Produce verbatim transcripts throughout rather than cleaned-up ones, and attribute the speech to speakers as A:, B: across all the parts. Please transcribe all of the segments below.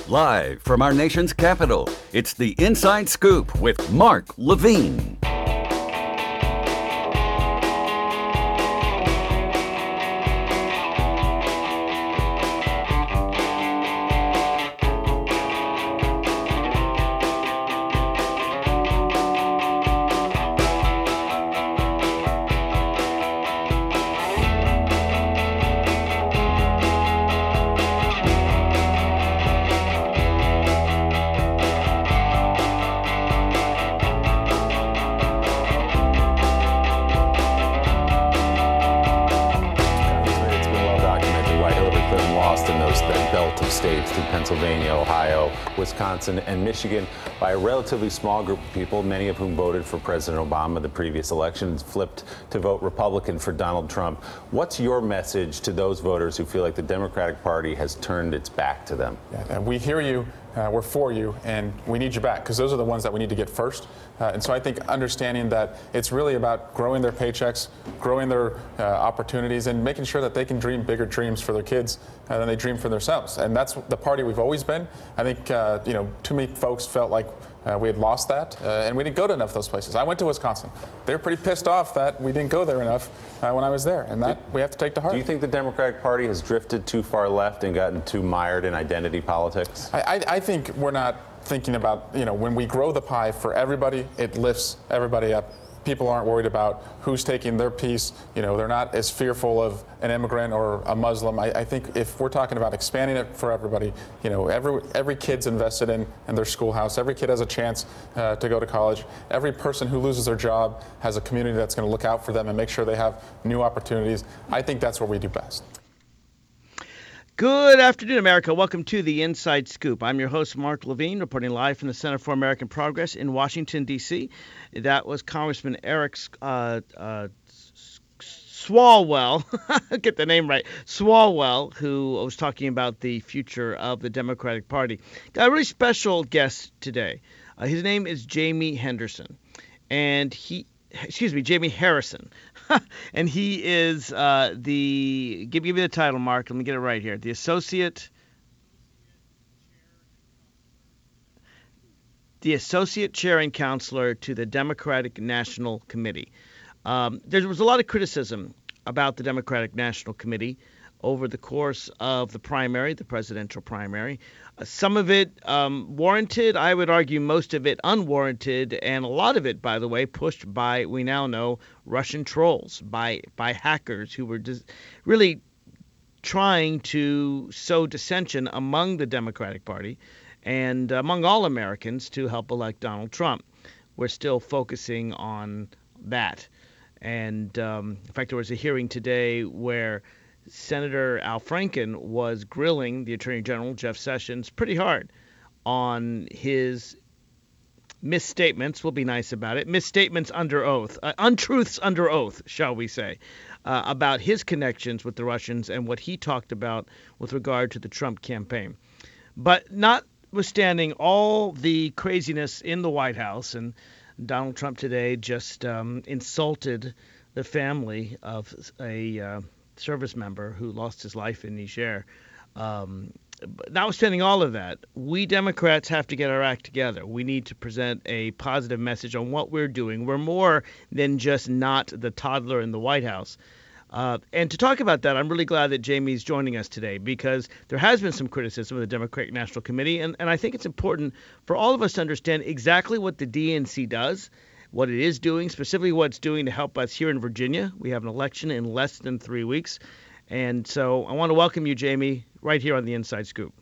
A: Live from our nation's capital, it's the Inside Scoop with Mark Levine.
B: Pennsylvania, Ohio, Wisconsin, and Michigan by a relatively small group of people, many of whom voted for President Obama the previous election, flipped to vote Republican for Donald Trump. What's your message to those voters who feel like the Democratic Party has turned its back to them?
C: Yeah, we hear you, uh, we're for you, and we need you back, because those are the ones that we need to get first. Uh, and so I think understanding that it's really about growing their paychecks, growing their uh, opportunities, and making sure that they can dream bigger dreams for their kids uh, than they dream for themselves. And that's the party we've always been. I think uh, you know, too many folks felt like uh, we had lost that, uh, and we didn't go to enough of those places. I went to Wisconsin. They were pretty pissed off that we didn't go there enough uh, when I was there, and that do, we have to take to heart.
B: Do you think the Democratic Party has drifted too far left and gotten too mired in identity politics?
C: I, I, I think we're not thinking about, you know, when we grow the pie for everybody, it lifts everybody up. People aren't worried about who's taking their piece. You know, they're not as fearful of an immigrant or a Muslim. I, I think if we're talking about expanding it for everybody, you know, every every kid's invested in, in their schoolhouse. Every kid has a chance uh, to go to college. Every person who loses their job has a community that's going to look out for them and make sure they have new opportunities. I think that's what we do best.
D: Good afternoon, America. Welcome to the Inside Scoop. I'm your host, Mark Levine, reporting live from the Center for American Progress in Washington, D C That was Congressman Eric uh, uh, Swalwell, get the name right, Swalwell, who was talking about the future of the Democratic Party. Got a really special guest today. Uh, his name is Jamie Henderson, and he, excuse me, Jamie Harrison. And he is uh, the, give, give me the title, Mark. Let me get it right here. The Associate, the Associate Chair and Counselor to the Democratic National Committee. Um, there was a lot of criticism about the Democratic National Committee over the course of the primary, the presidential primary. Uh, some of it um, warranted, I would argue most of it unwarranted, and a lot of it, by the way, pushed by, we now know, Russian trolls, by by hackers who were dis- really trying to sow dissension among the Democratic Party and among all Americans to help elect Donald Trump. We're still focusing on that. And um, in fact, there was a hearing today where Senator Al Franken was grilling the Attorney General, Jeff Sessions, pretty hard on his misstatements, we'll be nice about it, misstatements under oath, uh, untruths under oath, shall we say, uh, about his connections with the Russians and what he talked about with regard to the Trump campaign. But notwithstanding all the craziness in the White House, and Donald Trump today just um, insulted the family of a uh, service member who lost his life in Niger. Um, notwithstanding all of that, we Democrats have to get our act together. We need to present a positive message on what we're doing. We're more than just not the toddler in the White House. Uh, and to talk about that, I'm really glad that Jamie's joining us today, because there has been some criticism of the Democratic National Committee, and, and I think it's important for all of us to understand exactly what the D N C does, what it is doing, specifically what it's doing to help us here in Virginia. We have an election in less than three weeks. And so I want to welcome you, Jamie, right here on the Inside Scoop.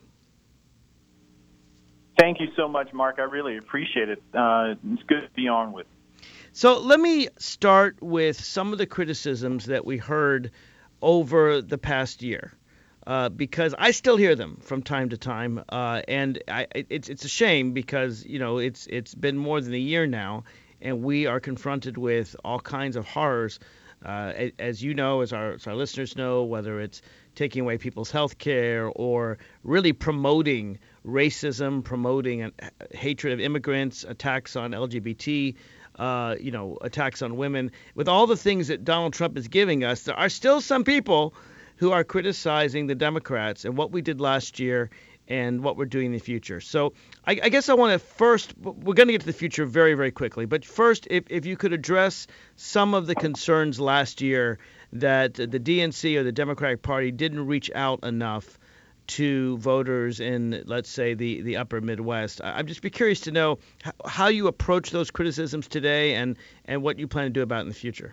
E: Thank you so much, Mark. I really appreciate it. Uh, it's good to be on with.
D: So let me start with some of the criticisms that we heard over the past year, uh, because I still hear them from time to time, uh, and I, it's it's a shame because, you know, it's it's been more than a year now, and we are confronted with all kinds of horrors. Uh, as you know, as our, as our listeners know, whether it's taking away people's health care or really promoting racism, promoting uh, hatred of immigrants, attacks on L G B T, uh, you know, attacks on women. With all the things that Donald Trump is giving us, there are still some people who are criticizing the Democrats. And what we did last year and what we're doing in the future. So I, I guess I want to first, we're going to get to the future very, very quickly, but first, if, if you could address some of the concerns last year that the D N C or the Democratic Party didn't reach out enough to voters in, let's say, the, the upper Midwest. I'd just be curious to know how you approach those criticisms today and, and what you plan to do about it in the future.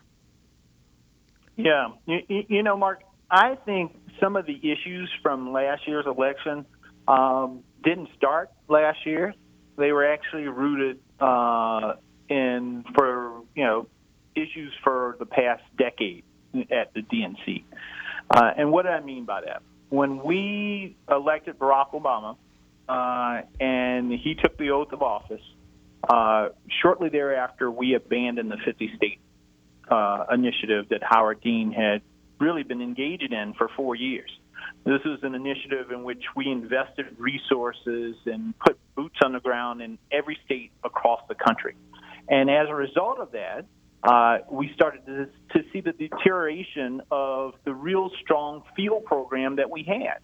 E: Yeah. You, you know, Mark, I think some of the issues from last year's election um, didn't start last year. They were actually rooted uh, in for, you know, issues for the past decade at the D N C. Uh, and what do I mean by that? When we elected Barack Obama uh, and he took the oath of office, uh, shortly thereafter we abandoned the fifty-state uh, initiative that Howard Dean had really been engaged in for four years. This is an initiative in which we invested resources and put boots on the ground in every state across the country. And as a result of that, uh, we started to, to see the deterioration of the real strong field program that we had.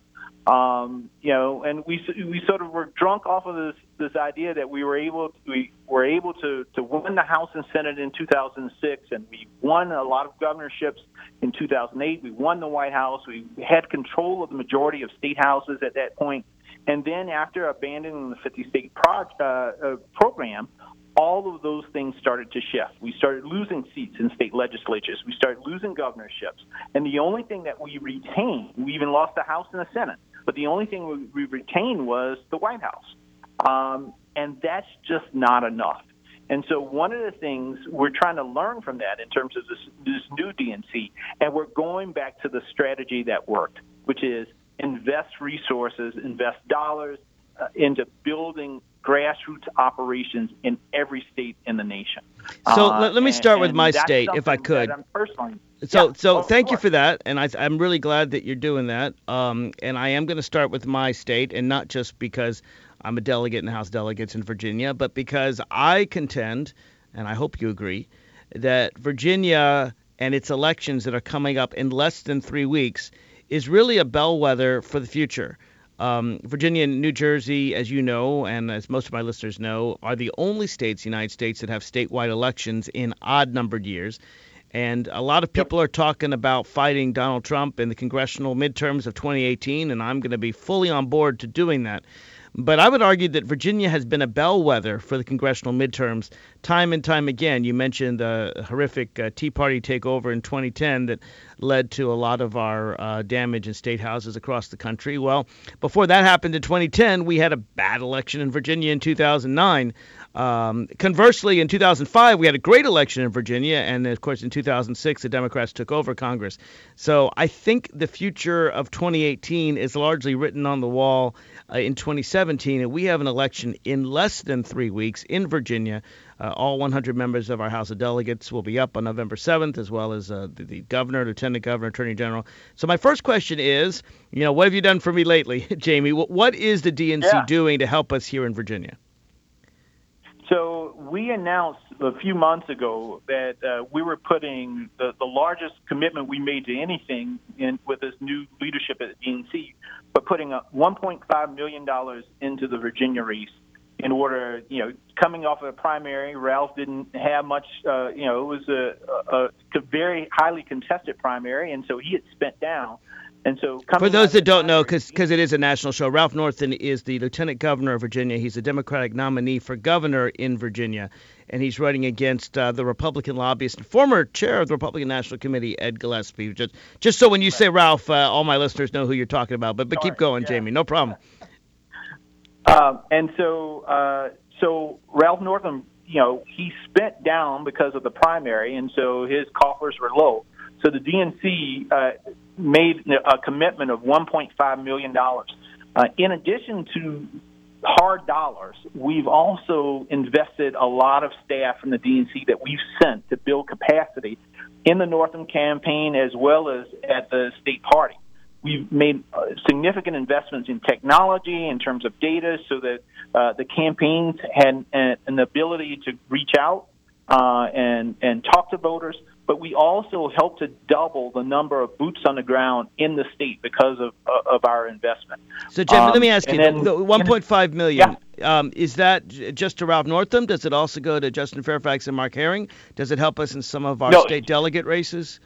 E: Um, you know, and we we sort of were drunk off of this this idea that we were able to, we were able to to win the House and Senate in two thousand six, and we won a lot of governorships in two thousand eight. We won the White House. We had control of the majority of state houses at that point. And then after abandoning the fifty-state pro, uh, uh, program, all of those things started to shift. We started losing seats in state legislatures. We started losing governorships. And the only thing that we retained, we even lost the House and the Senate, but the only thing we, we retained was the White House. Um, and that's just not enough. And so one of the things we're trying to learn from that in terms of this, this new D N C, and we're going back to the strategy that worked, which is invest resources, invest dollars uh, into building grassroots operations in every state in the nation.
D: So
E: uh,
D: let, let me
E: and,
D: start with my
E: that's
D: state, if I could.
E: I'm personally,
D: So,
E: yeah,
D: so
E: of
D: thank
E: course.
D: you for that, and I, I'm really glad that you're doing that. Um, and I am going to start with my state, and not just because I'm a delegate in the House of Delegates in Virginia, but because I contend, and I hope you agree, that Virginia and its elections that are coming up in less than three weeks is really a bellwether for the future. Um, Virginia and New Jersey, as you know, and as most of my listeners know, are the only states in the United States that have statewide elections in odd-numbered years. And a lot of people yep. are talking about fighting Donald Trump in the congressional midterms of twenty eighteen, and I'm going to be fully on board to doing that. But I would argue that Virginia has been a bellwether for the congressional midterms time and time again. You mentioned the horrific uh, Tea Party takeover in twenty ten that led to a lot of our uh, damage in state houses across the country. Well, before that happened in twenty ten, we had a bad election in Virginia in two thousand nine. Um, conversely, in two thousand five, we had a great election in Virginia, and of course, in two thousand six, the Democrats took over Congress. So I think the future of twenty eighteen is largely written on the wall uh, in twenty seventeen, and we have an election in less than three weeks in Virginia. Uh, all one hundred members of our House of Delegates will be up on November seventh, as well as uh, the, the governor, lieutenant governor, attorney general. So my first question is, you know, what have you done for me lately, Jamie? What, what is the D N C
E: yeah.
D: doing to help us here in Virginia?
E: So we announced a few months ago that uh, we were putting the, the largest commitment we made to anything in with this new leadership at the D N C, but putting a one point five million dollars into the Virginia race in order, you know, coming off of a primary. Ralph didn't have much, uh, you know, it was a, a, a very highly contested primary, and so he had spent down. And so
D: for those that don't know, because it is a national show, Ralph Northam is the lieutenant governor of Virginia. He's a Democratic nominee for governor in Virginia, and he's running against uh, the Republican lobbyist and former chair of the Republican National Committee, Ed Gillespie. Just, just so when you say Ralph, uh, all my listeners know who you're talking about. But, but keep going, yeah. Jamie. No problem.
E: Um, and so, uh, so Ralph Northam, you know, he spent down because of the primary, and so his coffers were low. So the D N C uh, made a commitment of one point five million dollars. Uh, in addition to hard dollars, we've also invested a lot of staff from the D N C that we've sent to build capacity in the Northam campaign as well as at the state party. We've made uh, significant investments in technology in terms of data so that uh, the campaigns had an, an ability to reach out uh, and, and talk to voters. but we also helped to double the number of boots on the ground in the state because of of our investment.
D: So, Jim,
E: um,
D: let me ask you,
E: then,
D: the one point five million
E: yeah.
D: um, is that j- just to Ralph Northam? Does it also go to Justin Fairfax and Mark Herring? Does it help us in some of our
E: No.
D: state delegate races?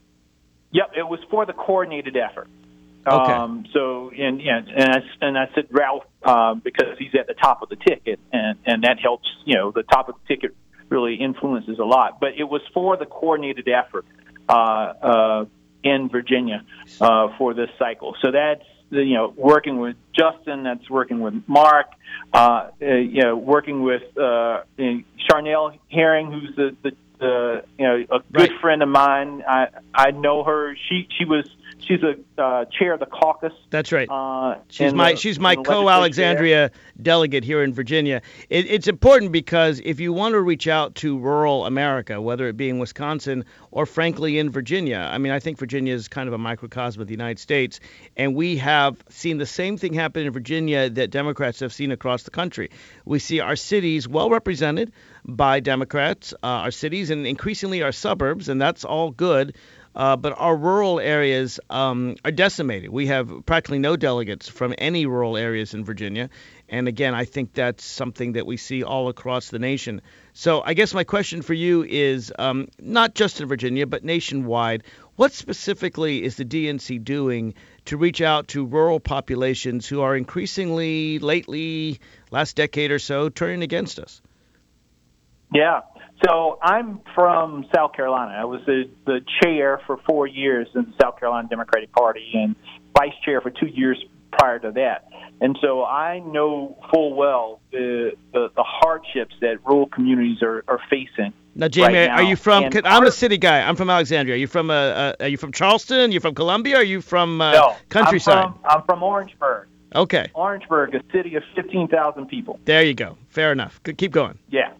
E: Yep, it was for the coordinated effort.
D: Okay.
E: Um, so, and, and, and, I, and I said Ralph um, because he's at the top of the ticket, and, and that helps, you know, the top of the ticket really influences a lot. But it was for the coordinated effort uh, uh, in Virginia uh, for this cycle. So that's, you know, working with Justin, that's working with Mark, uh, uh, you know, working with uh, Charnel Herring, who's the, the uh, you know, a good
D: Right.
E: friend of mine. I I know her. She she was she's a uh, chair of the caucus.
D: That's right.
E: Uh,
D: She's
E: in
D: my
E: the-
D: she's my
E: in the legislature
D: co-Alexandria delegate here in Virginia. It, it's important because if you want to reach out to rural America, whether it be in Wisconsin or frankly in Virginia, I mean, I think Virginia is kind of a microcosm of the United States, and we have seen the same thing happen in Virginia that Democrats have seen across the country. We see our cities well represented by Democrats, uh, our cities, and increasingly our suburbs, and that's all good. Uh, but our rural areas um, are decimated. We have practically no delegates from any rural areas in Virginia. And again, I think that's something that we see all across the nation. So I guess my question for you is um, not just in Virginia, but nationwide. What specifically is the D N C doing to reach out to rural populations who are increasingly, lately, last decade or so, turning against us?
E: Yeah. So I'm from South Carolina. I was the, the chair for four years in the South Carolina Democratic Party and vice chair for two years prior to that. And so I know full well the the, the hardships that rural communities are, are facing.
D: Now, Jamie,
E: right
D: are
E: now.
D: you from?
E: And
D: I'm
E: part
D: a
E: of-
D: city guy. I'm from Alexandria. Are you from? Uh, uh, are you from Charleston? Are you from Columbia? Are you from uh,
E: No,
D: countryside?
E: I'm from, I'm from Orangeburg.
D: Okay,
E: Orangeburg, a city of fifteen thousand people.
D: there you go. Fair enough. Good, keep going.
E: Yeah.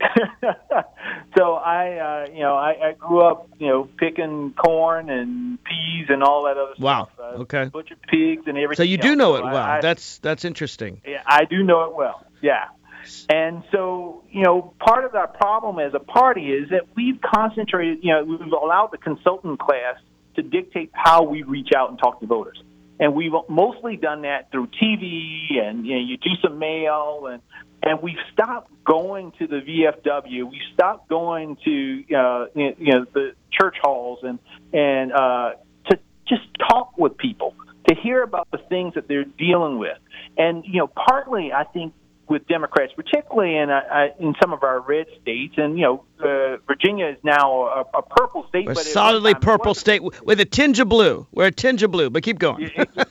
E: So I, uh, you know, I, I grew up, you know, picking corn and peas and all that other
D: Wow.
E: stuff. Uh,
D: Okay.
E: Butchered pigs and everything.
D: So you do
E: else.
D: know
E: So
D: it
E: I-
D: well.
E: I,
D: That's that's interesting.
E: Yeah, I do know it well. Yeah. And so, you know, part of our problem as a party is that we've concentrated, you know, we've allowed the consultant class to dictate how we reach out and talk to voters. And we've mostly done that through T V and, you know, you do some mail and, and we've stopped going to the V F W. We stopped going to, uh, you know, the church halls and, and uh, to just talk with people, to hear about the things that they're dealing with. And, you know, partly I think with Democrats, particularly in uh, in some of our red states, and, you know, uh, Virginia is now a, a purple state.
D: We're a
E: but at
D: solidly
E: one time it
D: purple
E: wasn't.
D: state w- with a tinge of blue. We're a tinge of blue, but keep going.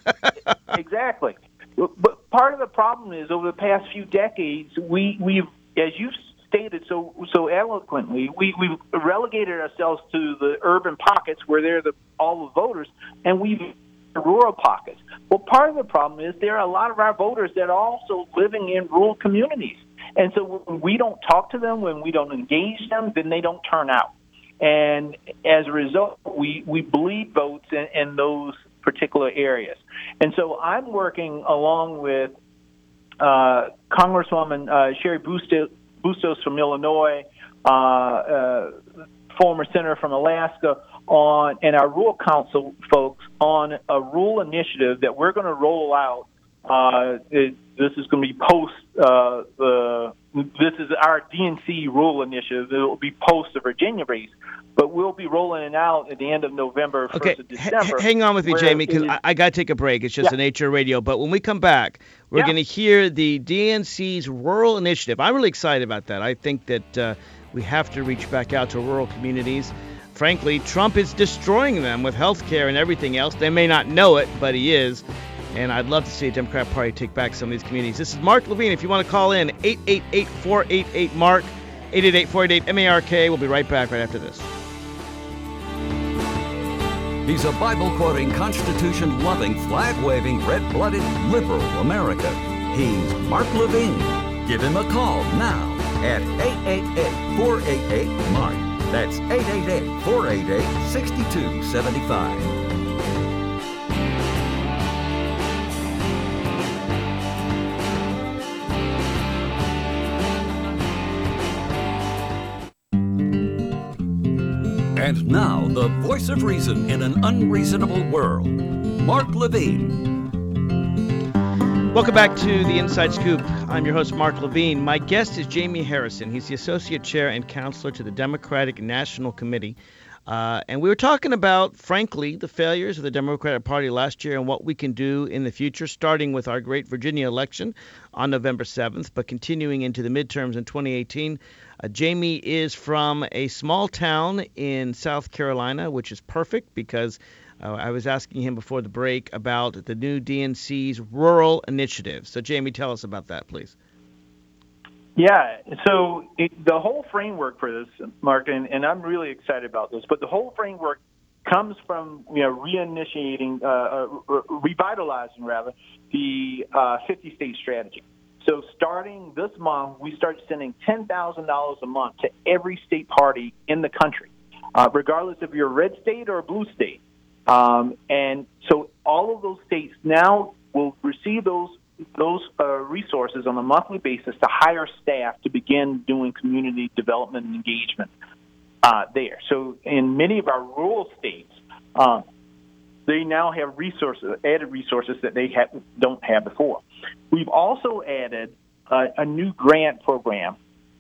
E: Exactly. But part of the problem is over the past few decades, we, we've, as you've stated so so eloquently, we, we've relegated ourselves to the urban pockets where they're the, all the voters, and we've the rural pockets. Well, part of the problem is there are a lot of our voters that are also living in rural communities. And so when we don't talk to them, when we don't engage them, then they don't turn out. And as a result, we, we bleed votes in, in those particular areas. And so I'm working along with uh, Congresswoman uh, Sherry Bustos, Bustos from Illinois, uh, uh, former senator from Alaska, on and our rural council folks on a rural initiative that we're going to roll out. Uh, it, this is going to be post uh, the. This is our D N C rural initiative. It will be post the Virginia race, but we'll be rolling it out at the end of November, first
D: Okay,
E: of December.
D: h- hang on with me,
E: where
D: Jamie, because
E: it-
D: I, I got to take a break. It's just
E: Yeah.
D: the nature of radio. But when we come back, we're
E: Yeah.
D: going to hear the D N C's rural initiative. I'm really excited about that. I think that uh, we have to reach back out to rural communities. Frankly, Trump is destroying them with health care and everything else. They may not know it, but he is. And I'd love to see a Democrat Party take back some of these communities. This is Mark Levine. If you want to call in, eight eight eight, four eight eight, MARK, eight eight eight, four eight eight, M A R K. We'll be right back right after this.
A: He's a Bible-quoting, Constitution-loving, flag-waving, red-blooded, liberal America. He's Mark Levine. Give him a call now at eight eight eight, four eight eight, MARK. That's eight eight eight, four eight eight, six two seven five. And now, the voice of reason in an unreasonable world, Mark Levine.
D: Welcome back to the Inside Scoop. I'm your host, Mark Levine. My guest is Jamie Harrison. He's the Associate Chair and Counselor to the Democratic National Committee. Uh, and we were talking about, frankly, the failures of the Democratic Party last year and what we can do in the future, starting with our great Virginia election on November seventh, but continuing into the midterms in twenty eighteen. Uh, Jamie is from a small town in South Carolina, which is perfect because uh, I was asking him before the break about the new D N C's rural initiative. So, Jamie, tell us about that, please.
E: Yeah, so it, the whole framework for this, Mark, and, and I'm really excited about this, but the whole framework comes from, you know, reinitiating, uh, uh, revitalizing, rather, the uh, fifty-state strategy. So starting this month, we start sending ten thousand dollars a month to every state party in the country, uh, regardless if you're a red state or a blue state. Um, and so all of those states now will receive those those uh, resources on a monthly basis to hire staff to begin doing community development and engagement uh, there. So in many of our rural states, uh, they now have resources, added resources that they have, don't have before. We've also added uh, a new grant program,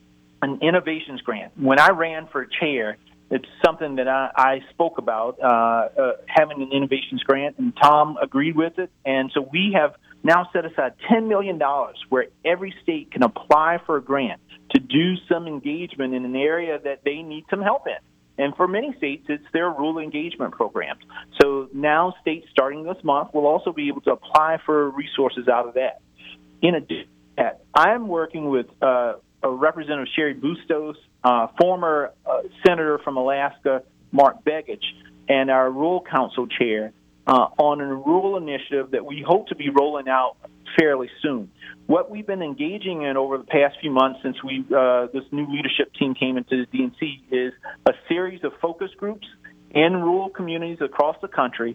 E: an innovations grant. When I ran for chair, it's something that I, I spoke about, uh, uh, having an innovations grant, and Tom agreed with it. And so we have now set aside ten million dollars where every state can apply for a grant to do some engagement in an area that they need some help in. And for many states, it's their rural engagement programs. So now states starting this month will also be able to apply for resources out of that. In addition to that, I'm working with uh, Representative Sherry Bustos, uh, former uh, Senator from Alaska, Mark Begich, and our Rural Council Chair uh, on a rural initiative that we hope to be rolling out fairly soon. What we've been engaging in over the past few months since we uh, this new leadership team came into the D N C is a series of focus groups in rural communities across the country,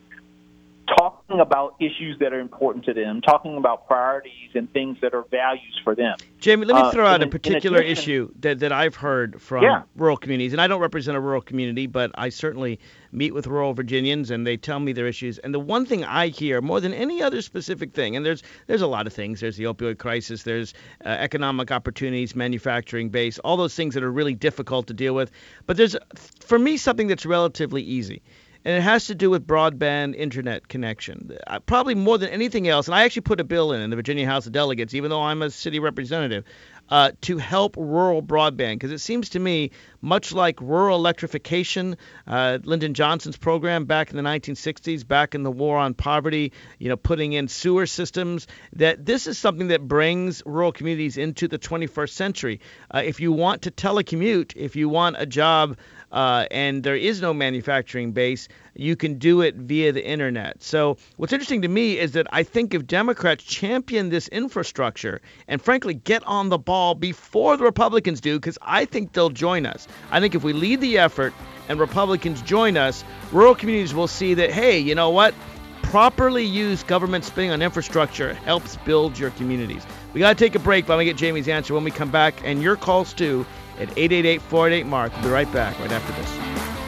E: talking about issues that are important to them, talking about priorities and things that are values for them.
D: Jamie, let me
E: Uh,
D: throw out
E: in-
D: a particular
E: in addition-
D: issue that, that I've heard from
E: Yeah.
D: rural communities, and I don't represent a rural community, but I certainly meet with rural Virginians, and they tell me their issues. And the one thing I hear more than any other specific thing, and there's there's a lot of things. There's the opioid crisis, there's uh, economic opportunities, manufacturing base, all those things that are really difficult to deal with. But there's, for me, something that's relatively easy. And it has to do with broadband internet connection. Uh, probably more than anything else, and I actually put a bill in in the Virginia House of Delegates, even though I'm a city representative, uh, to help rural broadband. Because it seems to me, much like rural electrification, uh, Lyndon Johnson's program back in the nineteen sixties, back in the war on poverty, you know, putting in sewer systems, that this is something that brings rural communities into the twenty-first century. Uh, if you want to telecommute, if you want a job, Uh, and there is no manufacturing base, you can do it via the internet. So what's interesting to me is that I think if Democrats champion this infrastructure and frankly get on the ball before the Republicans do, because I think they'll join us. I think if we lead the effort and Republicans join us, rural communities will see that, hey, you know what? Properly used government spending on infrastructure helps build your communities. We got to take a break, but I'm going to get Jamie's answer when we come back, and your calls too at eight eight eight, four eight eight, MARK. We'll be right back right after this.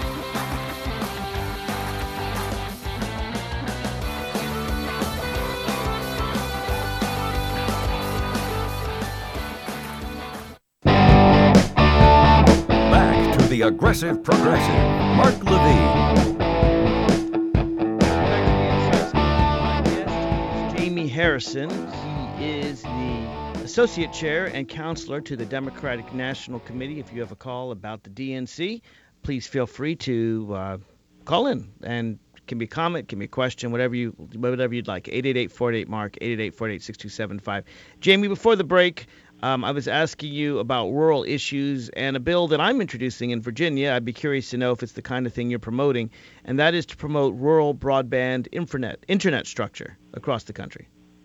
A: Back to the Aggressive Progressive, Mark Levine.
D: My guest is Jamie Harrison. He is the Associate Chair and Counselor to the Democratic National Committee. If you have a call about the D N C, please feel free to uh, call in, and it can be a comment, it can be a question, whatever you whatever you'd like. eight eight eight, four eight eight, MARK, eight eight eight, four eight eight, six two seven five. Jamie, before the break, um, I was asking you about rural issues and a bill that I'm introducing in Virginia. I'd be curious to know if it's the kind of thing you're promoting, and that is to promote rural broadband internet, internet structure across the country.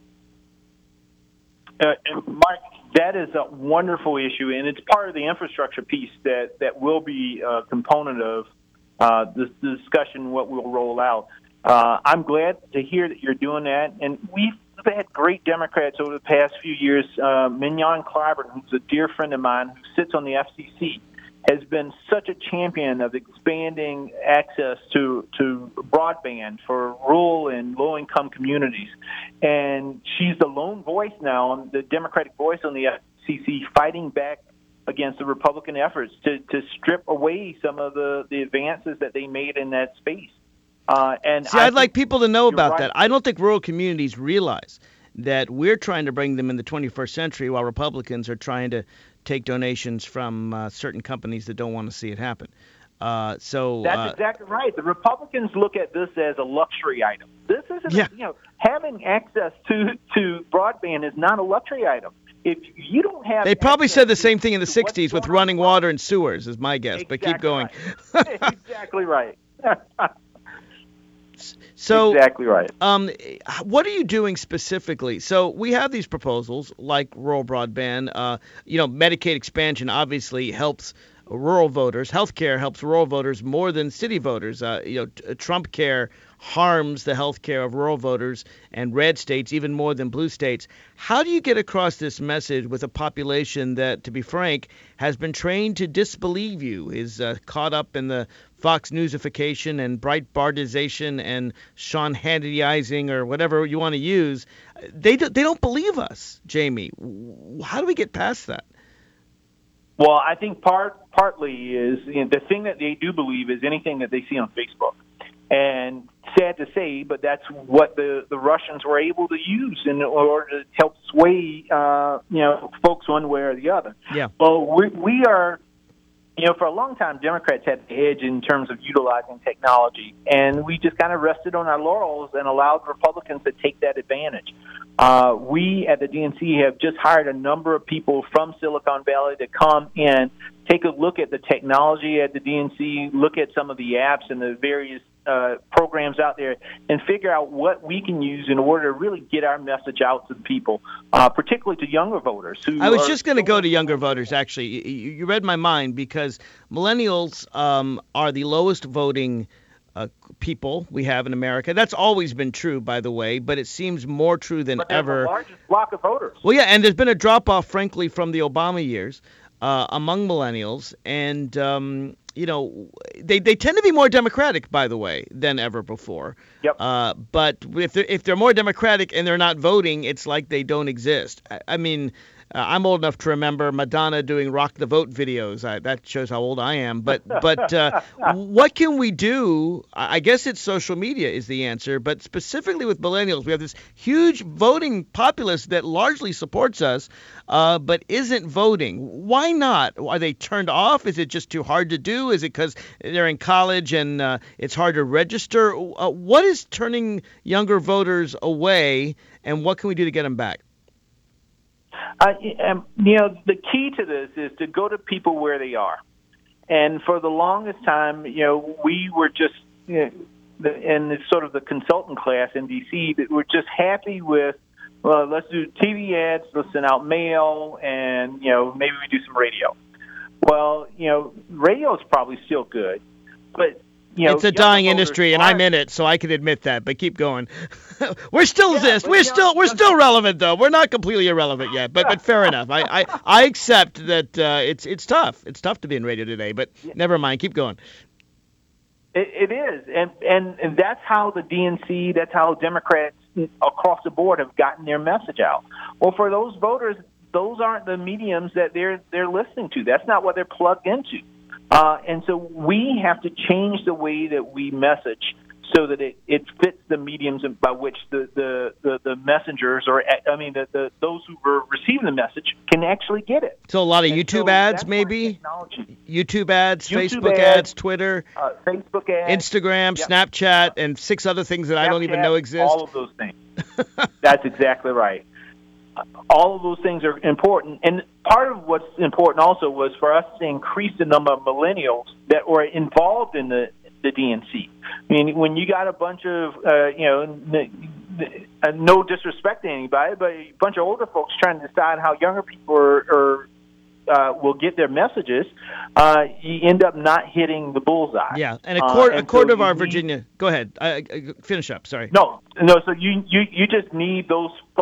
E: Uh, and Mark, that is a wonderful issue, and it's part of the infrastructure piece that, that will be a component of uh, this, the discussion, what we'll roll out. Uh, I'm glad to hear that you're doing that, and we've had great Democrats over the past few years. Uh, Mignon Clyburn, who's a dear friend of mine, who sits on the F C C, has been such a champion of expanding access to, to broadband for rural and low-income communities. And she's the lone voice now, the Democratic voice on the F C C, fighting back against the Republican efforts to, to strip away some of the, the advances that they made in that space. Uh, and
D: See, I'd
E: I
D: like people to know about
E: right.
D: that. I don't think rural communities realize that we're trying to bring them in the twenty-first century while Republicans are trying to take donations from uh, certain companies that don't want to see it happen. Uh, so
E: That's
D: uh,
E: exactly right. The Republicans look at this as a luxury item. This isn't,
D: Yeah.
E: you know, having access to, to broadband is not a luxury item. If you don't have,
D: they probably
E: access
D: said the
E: to-
D: same thing in the
E: to what's
D: sixties with
E: going on
D: running
E: in the
D: water and sewers, is my guess. But keep
E: Exactly
D: going.
E: right. Exactly right.
D: So,
E: exactly right.
D: um, what are you doing specifically? So we have these proposals like rural broadband. Uh, you know, Medicaid expansion obviously helps rural voters. Healthcare helps rural voters more than city voters. Uh, you know, t- Trump care harms the health care of rural voters and red states even more than blue states. How do you get across this message with a population that, to be frank, has been trained to disbelieve you, is uh, caught up in the Fox Newsification and Breitbartization and Sean Hannityizing or whatever you want to use? They, do, they don't believe us, Jamie. How do we get past that?
E: Well, I think part partly is, you know, the thing that they do believe is anything that they see on Facebook. And sad to say, but that's what the, the Russians were able to use in order to help sway, uh, you know, folks one way or the other.
D: Yeah.
E: Well, we, we are, you know, for a long time, Democrats had the edge in terms of utilizing technology, and we just kind of rested on our laurels and allowed Republicans to take that advantage. Uh, we at the D N C have just hired a number of people from Silicon Valley to come in, take a look at the technology at the D N C, look at some of the apps and the various uh, programs out there, and figure out what we can use in order to really get our message out to the people, uh, particularly to younger voters. Who
D: I was
E: are
D: just going to
E: still-
D: go to younger voters, actually. You, you read my mind because millennials um, are the lowest voting uh, people we have in America. That's always been true, by the way, but it seems more true than
E: but they're
D: ever.
E: the largest block of voters.
D: Well, yeah, and there's been a drop-off, frankly, from the Obama years uh, among millennials. And, um, you know, they, they tend to be more Democratic, by the way, than ever before.
E: Yep.
D: Uh, but if they're, if they're more Democratic and they're not voting, it's like they don't exist. I, I mean, uh, I'm old enough to remember Madonna doing Rock the Vote videos. I, that shows how old I am. But but uh, what can we do? I I guess it's social media is the answer. But specifically with millennials, we have this huge voting populace that largely supports us, uh, but isn't voting. Why not? Are they turned off? Is it just too hard to do? Is it because they're in college and uh, it's hard to register? Uh, what is turning younger voters away, and what can we do to get them back?
E: Uh, um, you know, the key to this is to go to people where they are. And for the longest time, you know, we were just, you know, the, in the, sort of the consultant class in D C, that we're just happy with, well, let's do T V ads, let's send out mail, and, you know, maybe we do some radio. Well, you know, radio is probably still good, but, you know,
D: It's a
E: younger
D: dying
E: voters
D: industry, and
E: aren't-
D: I'm in it, so I can admit that. But keep going. we're still
E: Yeah,
D: this.
E: but
D: We're
E: young-
D: still we're still relevant, though. We're not completely irrelevant yet. But but fair enough. I, I, I accept that uh, it's it's tough. It's tough to be in radio today. But never mind. Keep going.
E: It, it is, and, and and that's how the D N C, that's how Democrats across the board have gotten their message out. Well, for those voters, those aren't the mediums that they're they're listening to. That's not what they're plugged into, uh, and so we have to change the way that we message so that it, it fits the mediums by which the, the, the, the messengers, or I mean, the, the those who were receiving the message can actually get it.
D: So a lot of
E: And
D: YouTube
E: so
D: ads,
E: that's where
D: maybe
E: technology,
D: YouTube ads,
E: YouTube
D: Facebook
E: ads,
D: ads, Twitter,
E: uh, Facebook ads,
D: Instagram,
E: Yep.
D: Snapchat, and six other things that I don't even
E: Snapchat,
D: know exist.
E: All of those things. That's exactly right. All of those things are important. And part of what's important also was for us to increase the number of millennials that were involved in the, the D N C. I mean, when you got a bunch of, uh, you know, n- n- uh, no disrespect to anybody, but a bunch of older folks trying to decide how younger people are, are uh, will get their messages, uh, you end up not hitting the bullseye.
D: Yeah, and a
E: Uh,
D: quarter,
E: and
D: a quarter
E: so
D: of
E: you
D: our
E: need-
D: Virginia. Go ahead. I, I, finish up. Sorry.
E: No, no. So you, you, you just need those folks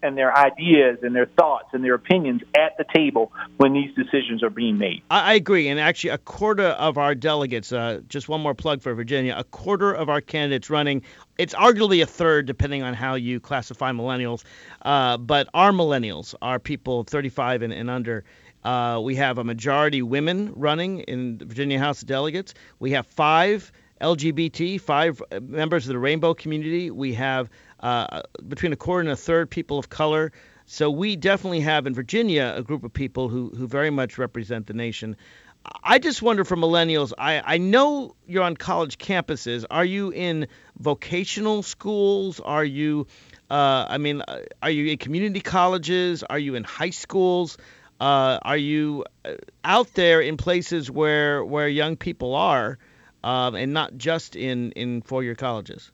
E: and their ideas and their thoughts and their opinions at the table when these decisions are being made.
D: I, I agree. And actually, a quarter of our delegates, uh, just one more plug for Virginia, a quarter of our candidates running, it's arguably a third depending on how you classify millennials, uh, but our millennials are people thirty-five and, and under. Uh, we have a majority women running in the Virginia House of Delegates. We have five L G B T, five members of the rainbow community. We have uh, between a quarter and a third people of color. So we definitely have in Virginia a group of people who, who very much represent the nation. I just wonder for millennials, I, I know you're on college campuses. Are you in vocational schools? Are you, uh, I mean, are you in community colleges? Are you in high schools? Uh, are you out there in places where where young people are, um, and not just in, in four-year colleges?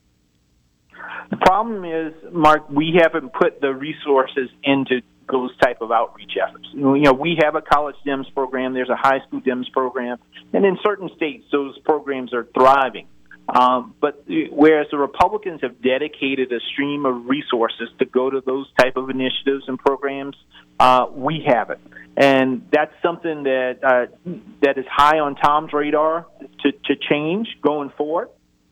E: The problem is, Mark, we haven't put the resources into those type of outreach efforts. You know, we have a college DEMS program. There's a high school DEMS program. And in certain states, those programs are thriving. Um, but whereas the Republicans have dedicated a stream of resources to go to those type of initiatives and programs, uh, we haven't. And that's something that uh, that is high on Tom's radar to, to change going forward.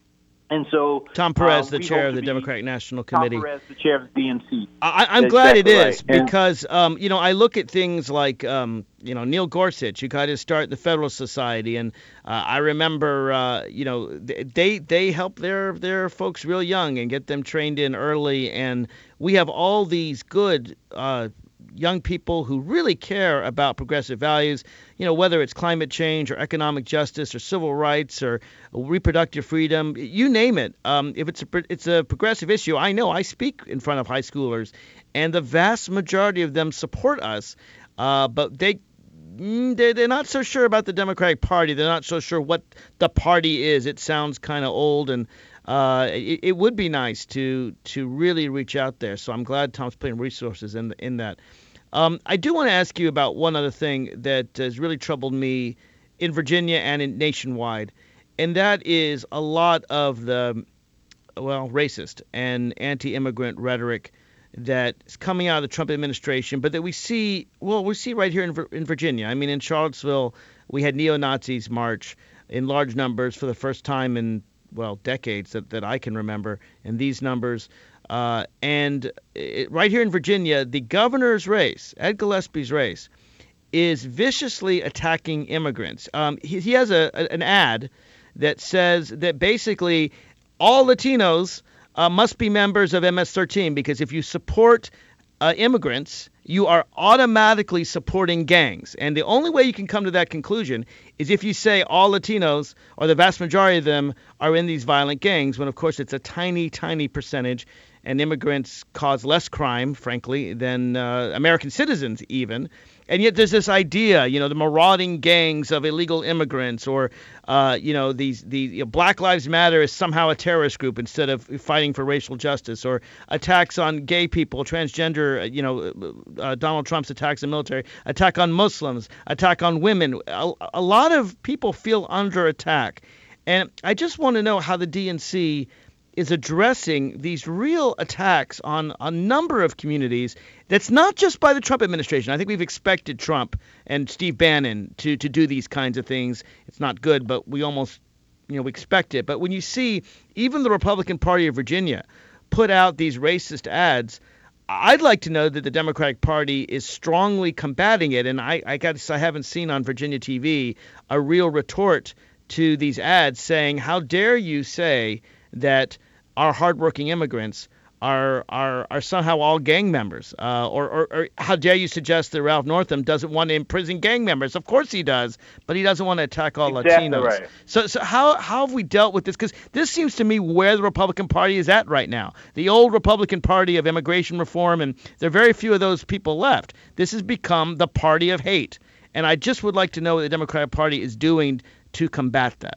E: And so
D: Tom Perez,
E: uh,
D: the chair of the Democratic National Committee.
E: Tom Perez, the chair of the D N C.
D: I, I'm
E: That's
D: glad
E: exactly
D: it is
E: right.
D: because, um, you know, I look at things like, um, you know, Neil Gorsuch, who got to start the Federalist Society. And uh, I remember, uh, you know, they they help their, their folks real young and get them trained in early. And we have all these good uh young people who really care about progressive values, you know, whether it's climate change or economic justice or civil rights or reproductive freedom, you name it. Um, if it's a, it's a progressive issue, I know I speak in front of high schoolers, and the vast majority of them support us, uh, but they they're, they're not so sure about the Democratic Party. They're not so sure what the party is. It sounds kind of old, and uh, it, it would be nice to to really reach out there. So I'm glad Tom's putting resources in in that. Um, I do want to ask you about one other thing that has really troubled me in Virginia and in nationwide, and that is a lot of the, well, racist and anti-immigrant rhetoric that is coming out of the Trump administration, but that we see, well, we see right here in, in Virginia. I mean, in Charlottesville, we had neo-Nazis march in large numbers for the first time in, well, decades that, that I can remember, and these numbers. Uh, and it, right here in Virginia, the governor's race, Ed Gillespie's race, is viciously attacking immigrants. Um, he, he has a, a an ad that says that basically all Latinos uh, must be members of M S thirteen because if you support uh, immigrants, you are automatically supporting gangs. And the only way you can come to that conclusion is if you say all Latinos, or the vast majority of them, are in these violent gangs, when of course it's a tiny, tiny percentage. And immigrants cause less crime, frankly, than uh, American citizens even. And yet there's this idea, you know, the marauding gangs of illegal immigrants, or, uh, you know, these the you know, Black Lives Matter is somehow a terrorist group instead of fighting for racial justice, or attacks on gay people, transgender, you know, uh, Donald Trump's attacks on the military, attack on Muslims, attack on women. A, a lot of people feel under attack. And I just want to know how the D N C is addressing these real attacks on a number of communities. That's not just by the Trump administration. I think we've expected Trump and Steve Bannon to, to do these kinds of things. It's not good, but we almost, you know, we expect it. But when you see even the Republican Party of Virginia put out these racist ads, I'd like to know that the Democratic Party is strongly combating it. And I, I got I haven't seen on Virginia T V a real retort to these ads saying, how dare you say that our hardworking immigrants are are are somehow all gang members, uh, or, or or how dare you suggest that Ralph Northam doesn't want to imprison gang members? Of course he does, but he doesn't want to attack all
E: exactly
D: Latinos.
E: Right.
D: So so how how have we dealt with this? Because this seems to me where the Republican Party is at right now. The old Republican Party of immigration reform, and there are very few of those people left. This has become the party of hate, and I just would like to know what the Democratic Party is doing to combat that.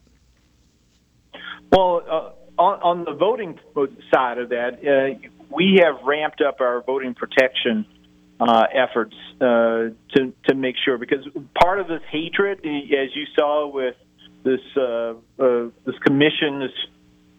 E: Well. Uh, On, on the voting side of that, uh, we have ramped up our voting protection uh, efforts uh, to to make sure, because part of this hatred, as you saw with this uh, uh, this commission, this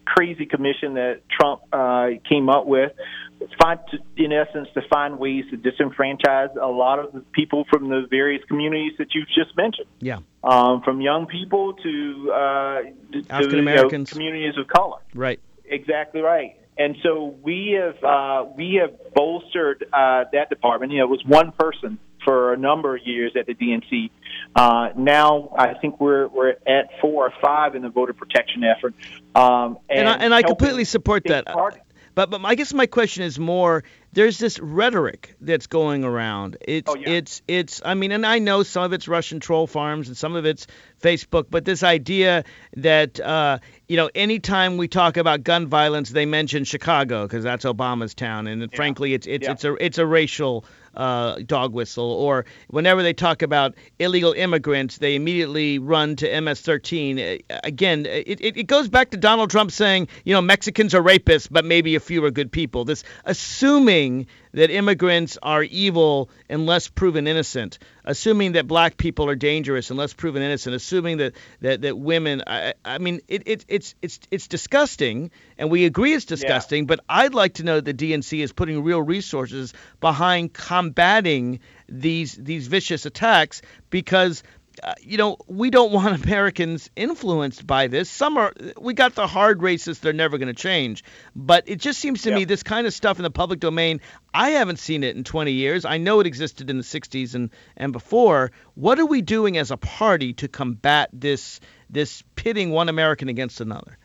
E: crazy commission that Trump uh, came up with, find, in essence, to find ways to disenfranchise a lot of the people from the various communities that you've just mentioned.
D: Yeah.
E: Um, from young people to, uh, to
D: African Americans,
E: you know, communities of color.
D: Right.
E: Exactly right. And so we have uh, we have bolstered uh, that department. You know, it was one person for a number of years at the D N C. Uh, now I think we're we're at four or five in the voter protection effort. Um, and
D: and I, and I completely support that.
E: Party.
D: But but I guess my question is more, there's this rhetoric that's going around. It's
E: oh, yeah.
D: it's it's I mean, and I know some of it's Russian troll farms and some of it's Facebook, but this idea that uh, you know, anytime we talk about gun violence, they mention Chicago because that's Obama's town, and
E: yeah.
D: frankly, it's it's
E: yeah.
D: it's a it's a racial uh, dog whistle. Or whenever they talk about illegal immigrants, they immediately run to M S thirteen. Again, it, it, it goes back to Donald Trump saying, you know, Mexicans are rapists, but maybe a few are good people. This assuming that immigrants are evil unless proven innocent, assuming that black people are dangerous unless proven innocent, assuming that that, that women, I, I mean, it, it, it's it's it's disgusting, and we agree it's disgusting, yeah. but I'd like to know that the D N C is putting real resources behind combating these these vicious attacks because Uh, you know, we don't want Americans influenced by this. Some are, we got the hard racists, they're never going to change. But it just seems to
E: yeah.
D: me this kind of stuff in the public domain, I haven't seen it in twenty years. I know it existed in the sixties and, and before. What are we doing as a party to combat this this pitting one American against another?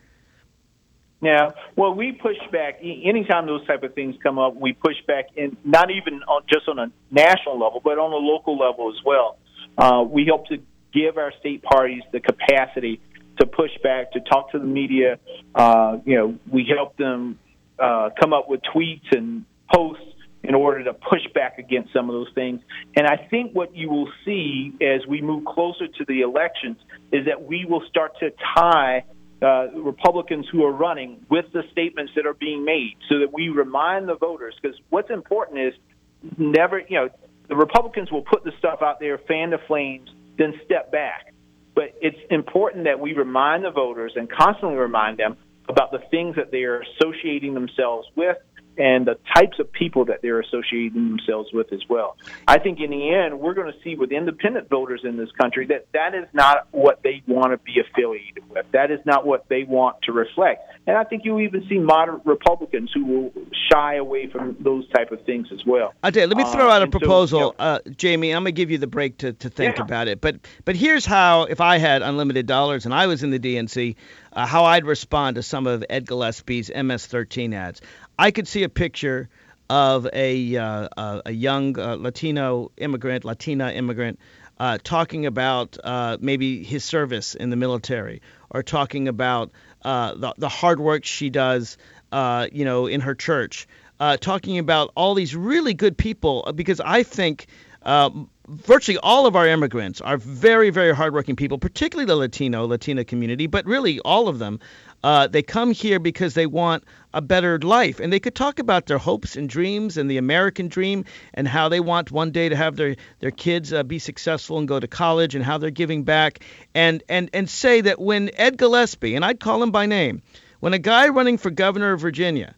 E: Yeah, well, we push back. Anytime those type of things come up, we push back, in not even on, just on a national level, but on a local level as well. Uh, we help to give our state parties the capacity to push back, to talk to the media. Uh, you know, we help them uh, come up with tweets and posts in order to push back against some of those things. And I think what you will see as we move closer to the elections is that we will start to tie uh, Republicans who are running with the statements that are being made so that we remind the voters, because what's important is never, you know, the Republicans will put the stuff out there, fan the flames, then step back. But it's important that we remind the voters and constantly remind them about the things that they are associating themselves with and the types of people that they're associating themselves with as well. I think in the end, we're going to see with independent voters in this country that that is not what they want to be affiliated with. That is not what they want to reflect. And I think you'll even see moderate Republicans who will shy away from those type of things as well.
D: I'll tell you, let me throw out
E: uh,
D: a proposal,
E: so, you know,
D: uh, Jamie. I'm going to give you the break to, to think
E: yeah.
D: about it. But but here's how, if I had unlimited dollars and I was in the D N C, uh, how I'd respond to some of Ed Gillespie's M S thirteen ads. I could see a picture of a uh, uh, a young uh, Latino immigrant, Latina immigrant, uh, talking about uh, maybe his service in the military, or talking about uh, the, the hard work she does, uh, you know, in her church, uh, talking about all these really good people, because I think uh, virtually all of our immigrants are very, very hardworking people, particularly the Latino, Latina community, but really all of them. Uh, they come here because they want a better life, and they could talk about their hopes and dreams and the American dream and how they want one day to have their, their kids uh, be successful and go to college and how they're giving back, and, and, and say that when Ed Gillespie, and I'd call him by name, when a guy running for governor of Virginia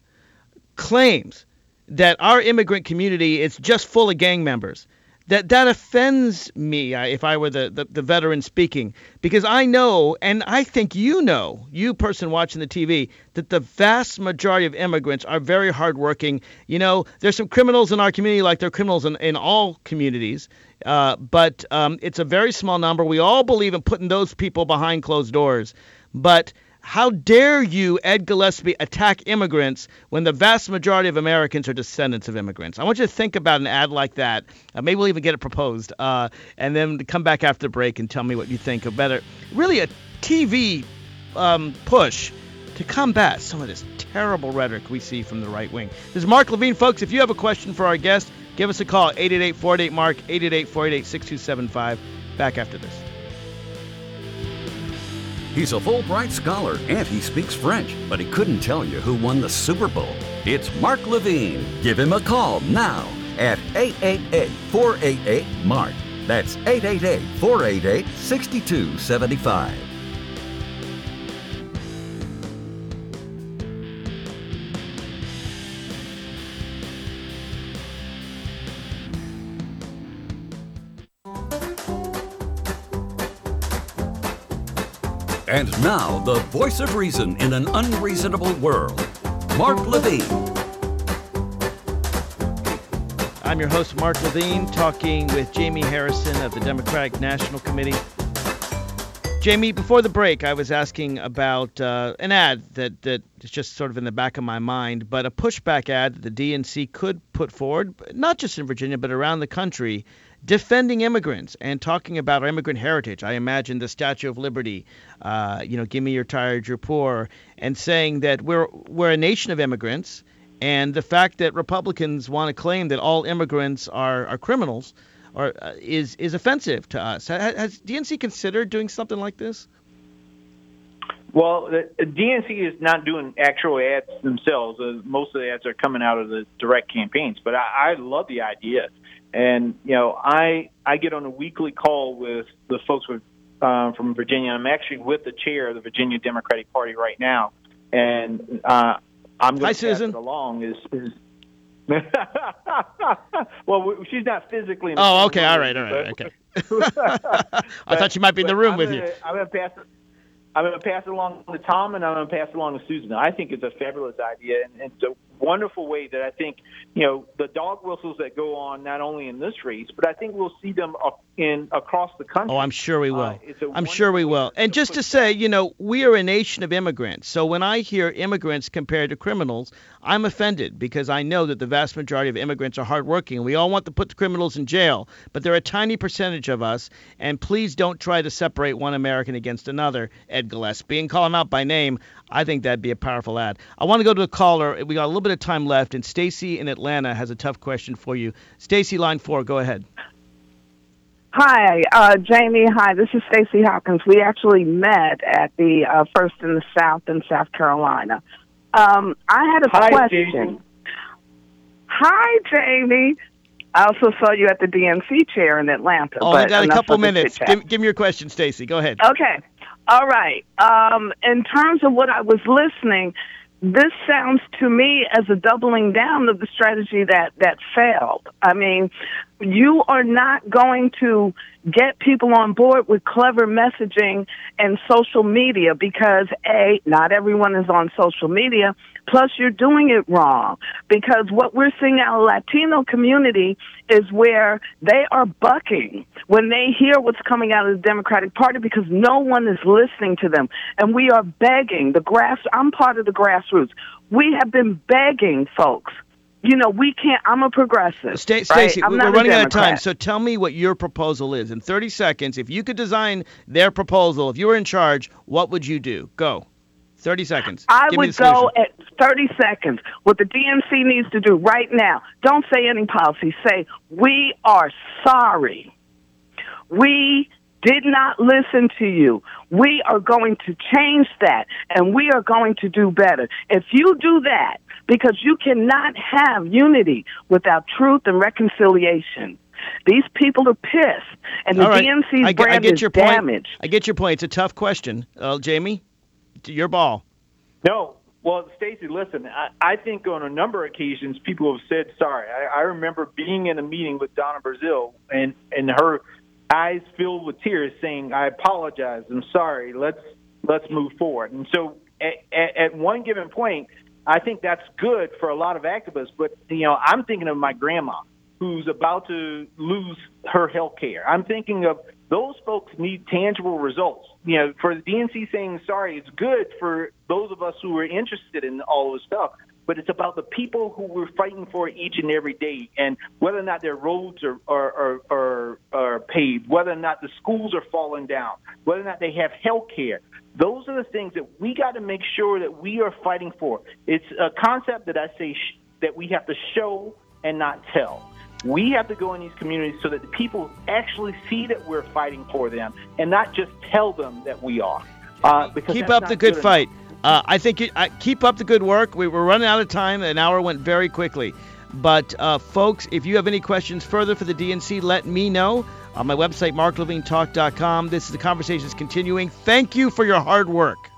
D: claims that our immigrant community is just full of gang members, That that offends me uh, if I were the, the, the veteran speaking, because I know, and I think you know, you person watching the T V, that the vast majority of immigrants are very hardworking. You know, there's some criminals in our community like there are criminals in, in all communities, uh, but um, it's a very small number. We all believe in putting those people behind closed doors. But how dare you, Ed Gillespie, attack immigrants when the vast majority of Americans are descendants of immigrants? I want you to think about an ad like that. Uh, maybe we'll even get it proposed, uh, and then come back after the break and tell me what you think of better. Really a T V um, push to combat some of this terrible rhetoric we see from the right wing. This is Mark Levine, folks. If you have a question for our guest, give us a call, eight eight eight, four eight eight, M A R K, eight eight eight, four eight eight, six two seven five. Back after this.
A: He's a Fulbright scholar and he speaks French, but he couldn't tell you who won the Super Bowl. It's Mark Levine. Give him a call now at eight eight eight, four eight eight, M A R K. That's eight eight eight, four eight eight, six two seven five. And now, the voice of reason in an unreasonable world, Mark Levine.
D: I'm your host, Mark Levine, talking with Jamie Harrison of the Democratic National Committee. Jamie, before the break, I was asking about uh, an ad that, that is just sort of in the back of my mind, but a pushback ad that the D N C could put forward, not just in Virginia, but around the country, defending immigrants and talking about our immigrant heritage. I imagine the Statue of Liberty, uh, you know, give me your tired, your poor, and saying that we're we're a nation of immigrants, and the fact that Republicans want to claim that all immigrants are, are criminals or uh, is is offensive to us. Has, has D N C considered doing something like this?
E: Well, the D N C is not doing actual ads themselves. Uh, most of the ads are coming out of the direct campaigns. But I, I love the idea, and you know, I I get on a weekly call with the folks with, uh, from Virginia. I'm actually with the chair of the Virginia Democratic Party right now, and uh, I'm going to pass
D: Susan.
E: it along. Is, is well, she's not physically. In the
D: Oh,
E: same
D: okay,
E: room,
D: all right, all right,
E: but-
D: okay. I thought you might be in the room
E: I'm
D: with
E: gonna,
D: you.
E: I'm going to pass it. I'm going to pass it along to Tom, and I'm going to pass it along to Susan. I think it's a fabulous idea, and it's a wonderful way that I think, you know, the dog whistles that go on not only in this race, but I think we'll see them in across the country.
D: Oh, I'm sure we will.
E: Uh, it's a
D: I'm sure we
E: wonderful
D: will.
E: way
D: And just to say, you know, we are a nation of immigrants. So when I hear immigrants compared to criminals, I'm offended because I know that the vast majority of immigrants are hardworking. And we all want to put the criminals in jail, but they're a tiny percentage of us. And please don't try to separate one American against another, Ed Gillespie, and call him out by name. I think that'd be a powerful ad. I want to go to a caller. We got a little bit of time left, and Stacy in Atlanta has a tough question for you. Stacy, line four, go ahead.
F: Hi, uh, Jamie. Hi, this is Stacey Hawkins. We actually met at the uh, First in the South in South Carolina. Um, I had a
E: Hi,
F: question.
E: Jamie.
F: Hi, Jamie. I also saw you at the D N C chair in Atlanta.
D: Oh,
F: but
D: I got a
F: enough
D: couple
F: of the
D: minutes.
F: chit-chat.
D: Give, give me your question, Stacy. Go ahead.
F: Okay. All right. Um, in terms of what I was listening, this sounds to me as a doubling down of the strategy that, that failed. I mean, you are not going to get people on board with clever messaging and social media because, A, not everyone is on social media, plus you're doing it wrong. Because what we're seeing in our Latino community is where they are bucking when they hear what's coming out of the Democratic Party because no one is listening to them. And we are begging, the grass, I'm part of the grassroots. We have been begging folks. You know, we can't, I'm a progressive.
D: Sta-
F: right?
D: Stacey,
F: I'm
D: we're
F: not a
D: running out of
F: Democrat.
D: time, so tell me what your proposal is. In thirty seconds, if you could design their proposal, if you were in charge, what would you do? Go. thirty seconds.
F: I
D: Give me
F: would
D: the solution.
F: go at thirty seconds. What the D N C needs to do right now, don't say any policy. Say, we are sorry. We did not listen to you. We are going to change that, and we are going to do better. If you do that, because you cannot have unity without truth and reconciliation. These people are pissed, and the
D: All right.
F: D N C's
D: I, get- I
F: brand
D: get
F: is
D: your point.
F: damaged.
D: I get your point. It's a tough question. Uh, Jamie, to your ball.
E: No. Well, Stacey, listen, I, I think on a number of occasions people have said sorry. I, I remember being in a meeting with Donna Brazile and, and her eyes filled with tears saying, I apologize, I'm sorry, let's let's move forward. And so at, at, at one given point, I think that's good for a lot of activists. But, you know, I'm thinking of my grandma who's about to lose her health care. I'm thinking of those folks need tangible results. You know, for the D N C saying sorry, it's good for those of us who are interested in all this stuff, but it's about the people who we're fighting for each and every day, and whether or not their roads are, are, are, are, are paved, whether or not the schools are falling down, whether or not they have health care. Those are the things that we got to make sure that we are fighting for. It's a concept that I say sh- that we have to show and not tell. We have to go in these communities so that the people actually see that we're fighting for them and not just tell them that we are. Uh, because
D: Keep
E: that's
D: up
E: not
D: the good
E: enough.
D: fight. Uh, I think you, uh, keep up the good work. We were running out of time. An hour went very quickly. But, uh, folks, if you have any questions further for the D N C, let me know on my website, mark levine talk dot com. This is the conversation is continuing. Thank you for your hard work.